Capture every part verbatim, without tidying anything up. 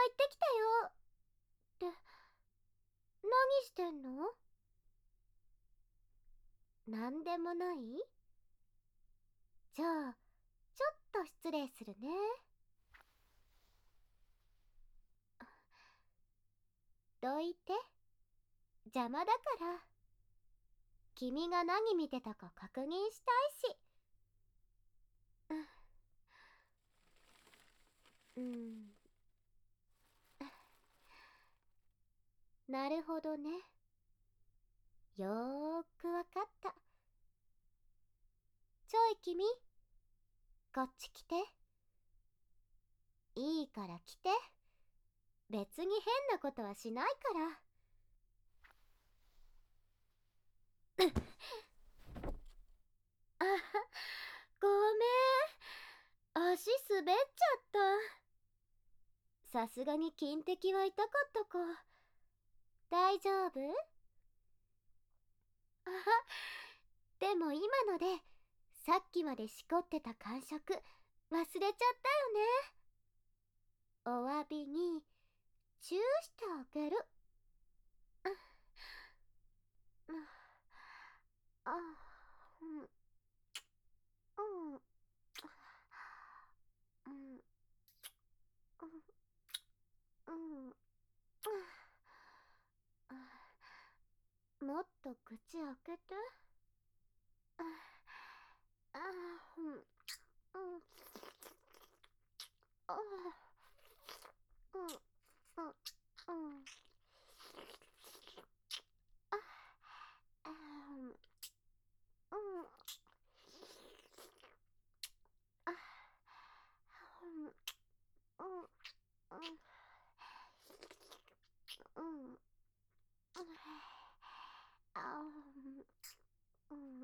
行ってきたよ。って何してんの？なんでもない？じゃあちょっと失礼するね。どいて、邪魔だから。君が何見てたか確認したいし。うん、なるほどね。よーくわかった。ちょい君、こっち来て。いいから来て。別に変なことはしないから。あ、ごめん。足滑っちゃった。さすがに金敵は痛かったか。大丈夫？あは、でも今のでさっきまでしこってた感触忘れちゃったよね。お詫びにチューしてあげる。あ、うん、うん、うん、うん、うん、もっと口開けて。あ、あ、うん、うん、あ、うん、うん、うん、あ、あ、うん、うん、あ、うん、うん、うん、うん、あ、うん、うん、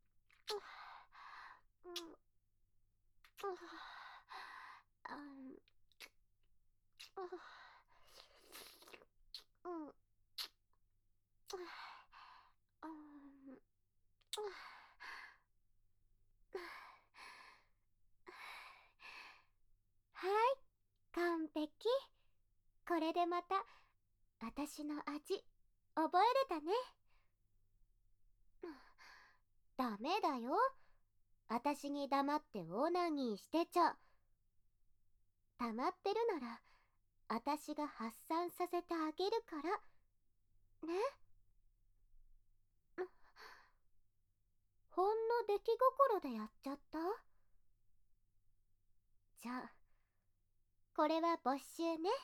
あ、うん、うん、はい、完璧。これでまた私の味覚えれたね。ダメだよ。私に黙ってオーナニーしてちゃ。溜まってるなら私が発散させてあげるからね。ほんの出来心でやっちゃった？じゃあこれは没収ね。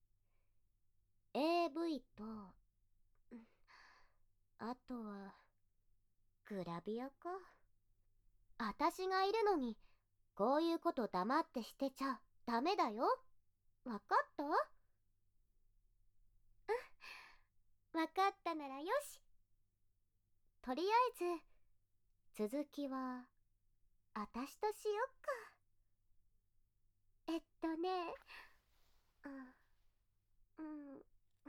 エーブイ とあとはグラビアか。私がいるのにこういうこと黙ってしてちゃダメだよ。わかった？わかったならよし。とりあえず続きはあたしとしよっか。えっとね、うん、うん、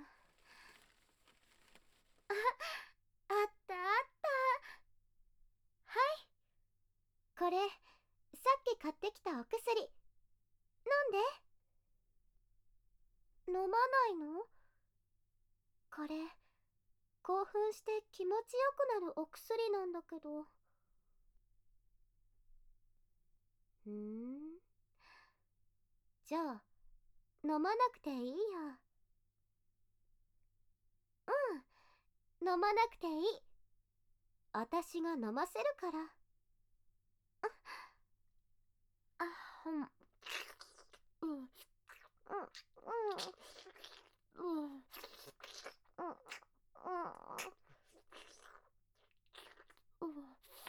あ、あったあった。はい、これさっき買ってきたお薬飲んで。飲まないの？これ興奮して気持ちよくなるお薬なんだけど。ふーん、じゃあ飲まなくていいや。うん、飲まなくていい。私が飲ませるから。あ、うん、うん、うん、うん、うん、うん、うん、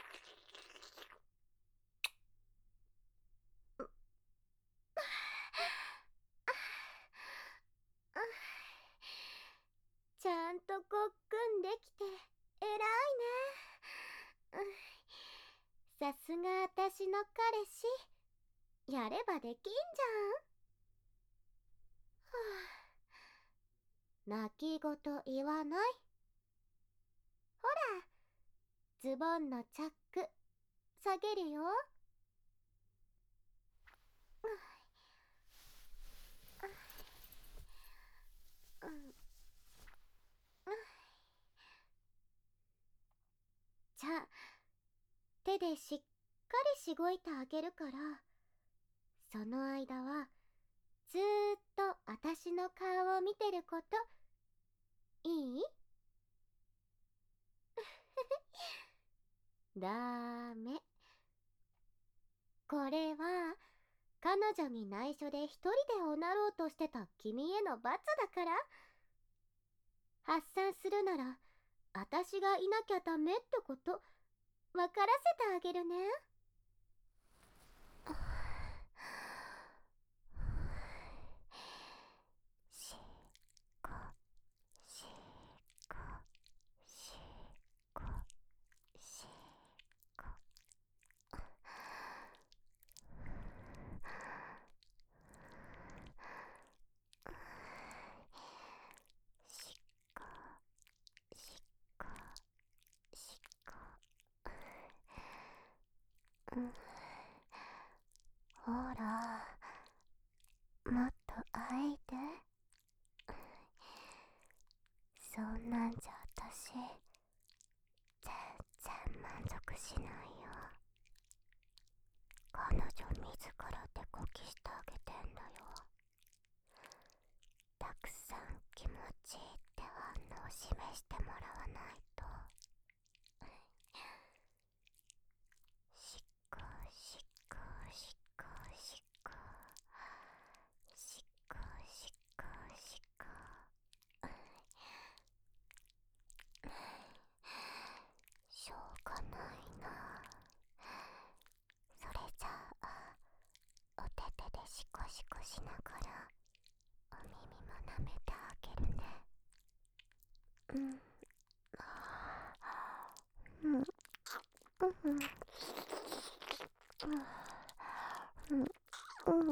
ちゃんとごっくんできて偉いね。さすがあたしの彼氏。やればできんじゃん。はあ、泣き言言わない。ほら、ズボンのチャック下げるよ。 うん。じゃあ手でしっかりしごいてあげるから、その間はずーっとあたしの顔を見てること。いい？ダメ。これは彼女に内緒で一人でおなろうとしてた君への罰だから。発散するならあたしがいなきゃダメってこと分からせてあげるね。しこしこしこしこ。しこしこしこ。うん。ほら、もっとあいで。そんなんじゃ私全然満足しないよ。彼女自ら手こきしてあげてんだよ。たくさん気持ちいいって反応を示してもらわないと。しっこしっこしっこしっこしっこしっこしっこ。しょうがないな。それじゃあお手手でシコシコしながらお耳も舐めてあげるね。うん。うん。うん。うん。うん。うん。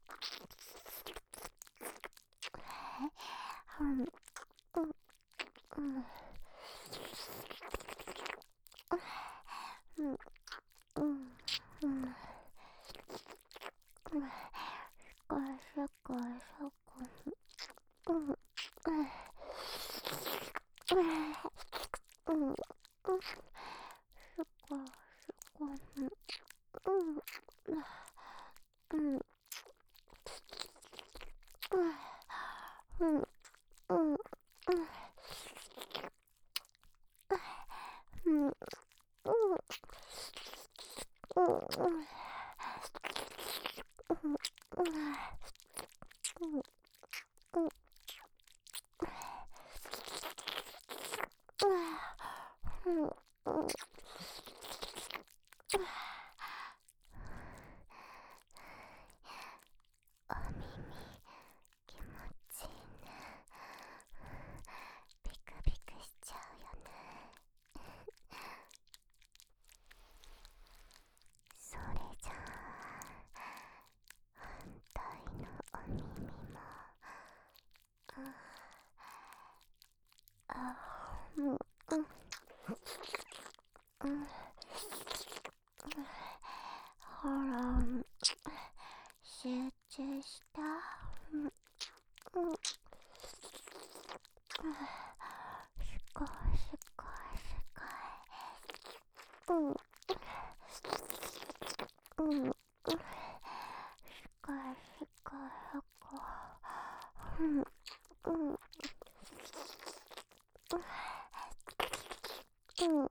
お耳気持ちいいね。ビクビクしちゃうよね。それじゃあ反対のお耳も。あうんうんうんほら集中した。うんうんすごいすごいすごい。うんうんすごいすごいすごい。うんうんうんうん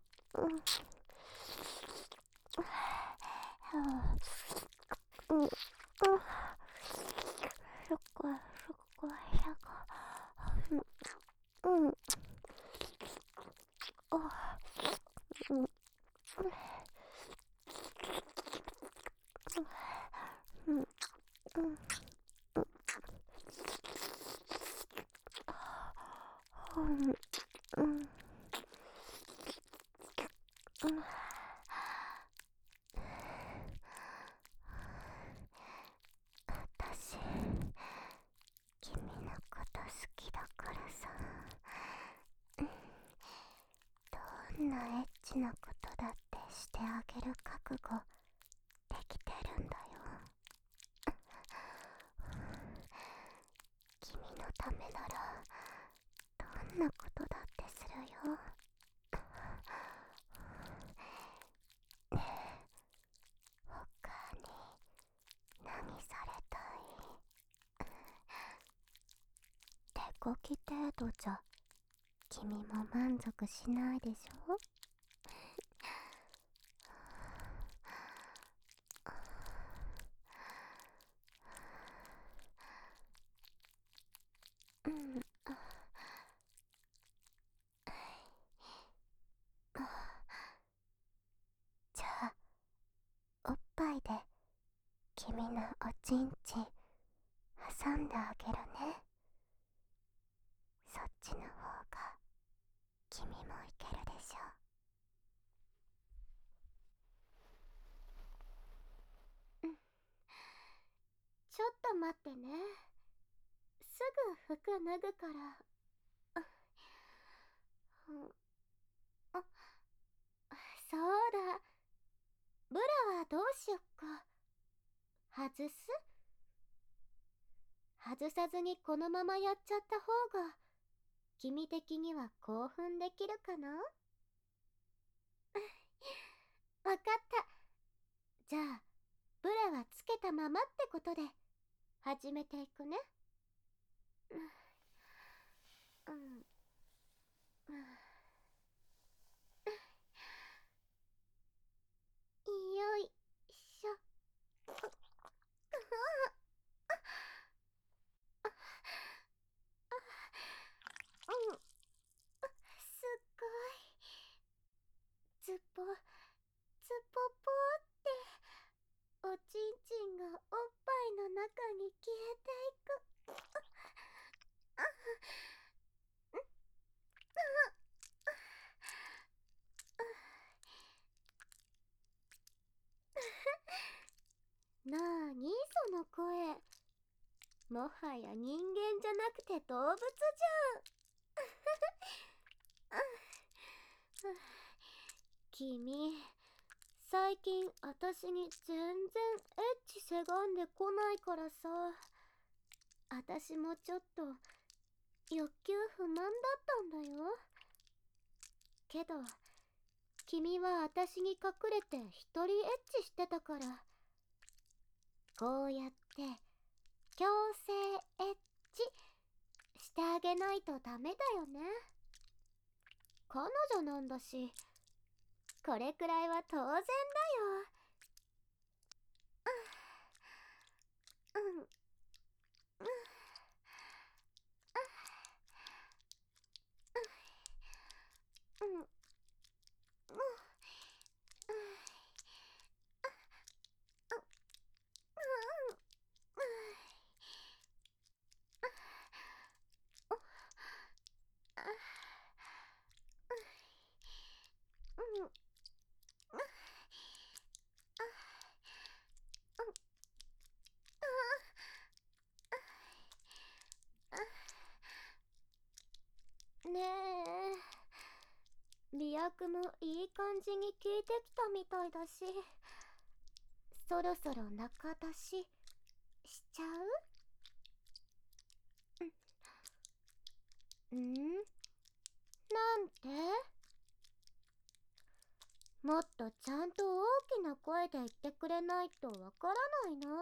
うんうんすごいすごいすごい。うんうんおうんうんうんうんうんうんうん私君のこと好きだからさ、どんなエッチなことだってしてあげる覚悟できてるんだよ。君のためならどんなことだってするよ。ねえ、他に何されたい？手こき程度じゃ君も満足しないでしょ？うん。じゃあおっぱいで君のおちんちん挟んであげるね。そっちの方が君もいけるでしょ。うん。ちょっと待ってね。すぐ服脱ぐから。うん、あ、そうだ。ブラはどうしよっか。外す？外さずにこのままやっちゃった方が君的には興奮できるかな？わかった。じゃあブラはつけたままってことで始めていくね。うんうんうん。よいしょ。うん、すっごい。ズポズポポっておちんちんがおっぱいの中に消えていく。なあにその声。もはや人間じゃなくて動物じゃん。君、最近私に全然エッチせがんでこないからさ。私もちょっと欲求不満だったんだよ。けど君は私に隠れて一人エッチしてたから、こうやって強制エッチしてあげないとダメだよね。彼女なんだし、これくらいは当然だよ。うん、うん、うん、うん、うん、ねえ、リアクもいい感じに効いてきたみたいだし、そろそろ中出ししちゃう？ん？なんて？もっとちゃんと大きな声で言ってくれないとわからないな。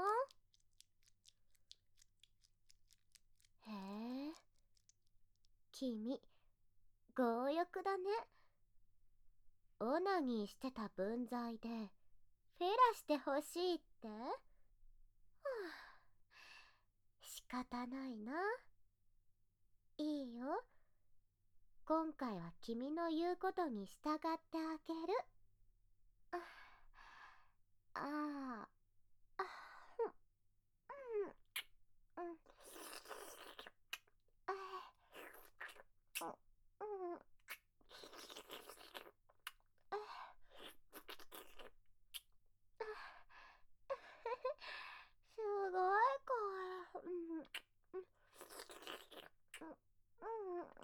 へえ、君強欲だね。オナニーしてた分際でフェラしてほしいって？はあ、仕方ないな。いいよ、今回は君の言うことに従ってあげる。ああ、あ、ふん、うん、うん、あ、うん、うん、あ、すごい声。うん、うん、うん、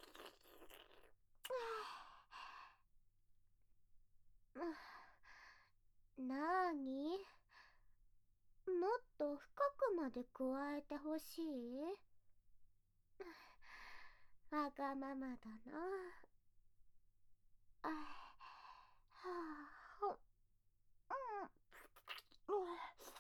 うん。なーに？もっと深くまで加えてほしい？ わがままだな。あはあ、うん、うん、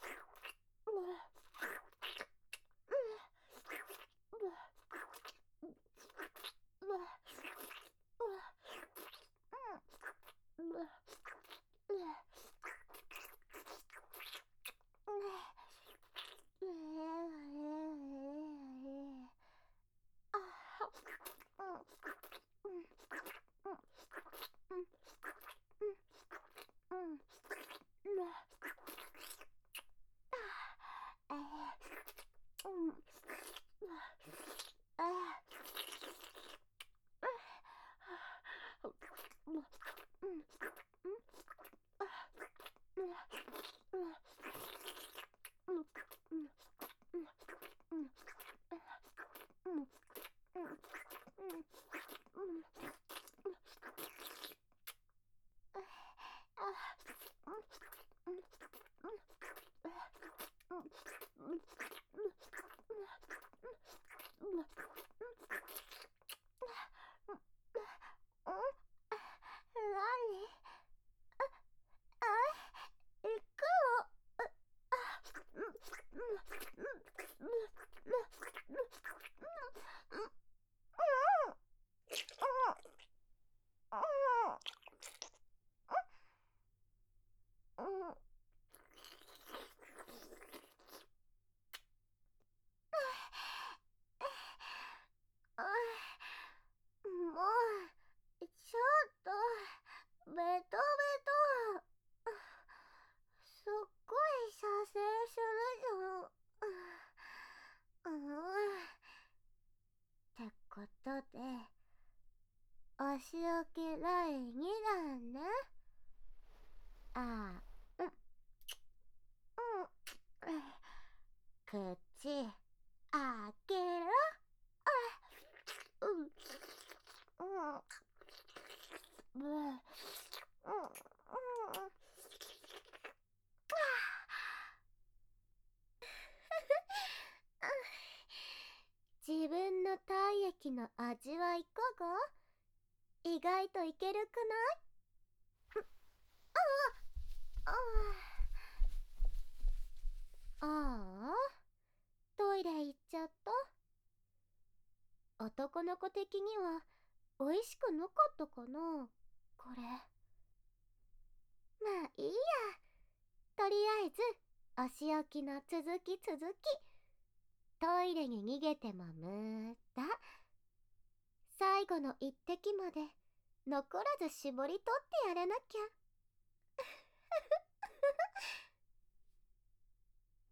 もう、ちょっと、ベトベト。すっごい射精するじゃん。うん。ってことで、お仕置きだいにだんね。ああ、うん、うん。口、開けろ。うん、うん、うん、うん。自分の体液の味はいかが？意外といけるくない？ああ、ああ、トイレ行っちゃった。男の子的には美味しくなかったかな、これ。まあいいや。とりあえずお仕置きの続き続き。トイレに逃げても無駄。最後の一滴まで残らず絞り取ってやらなきゃ。